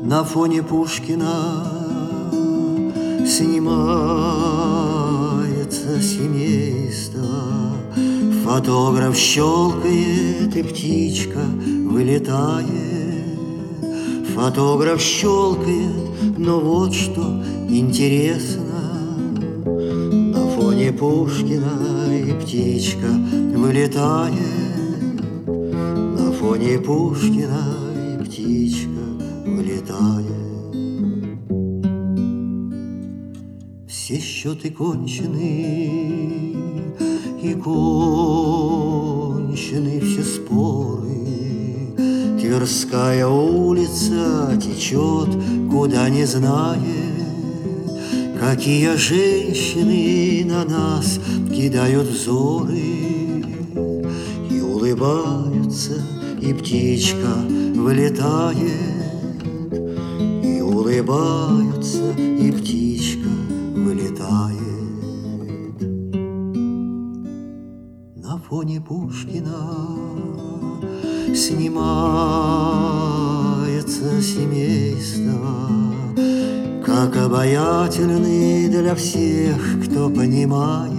На фоне Пушкина снимается семейство. Фотограф щелкает, и птичка вылетает. Фотограф щелкает, но вот что интересно. На фоне Пушкина и птичка вылетает. На фоне Пушкина и птичка вылетает. Все счеты кончены, и кончены все споры. Тверская улица течет, куда не знает. Какие женщины на нас кидают взоры. И улыбаются, и птичка вылетает. И улыбаются, и птичка вылетает. На фоне Пушкина снимается семейство. Как обаятельны для всех, кто понимает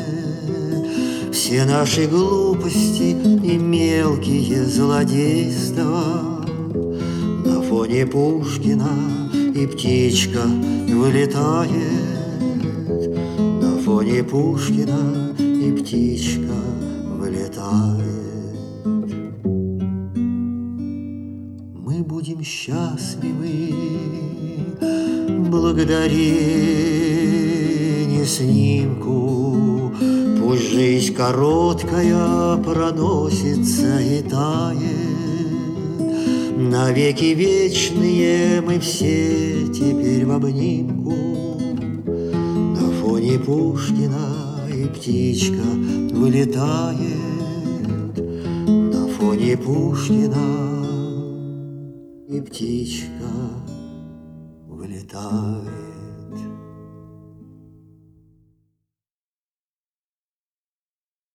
все наши глупости и мелкие злодейства. На фоне Пушкина и птичка вылетает. На фоне Пушкина и птичка вылетает. Мы будем счастливы благодарение снимку. Пусть жизнь короткая проносится и тает. Навеки вечные мы все теперь в обнимку. На фоне Пушкина и птичка вылетает. На фоне Пушкина и птичка вылетает.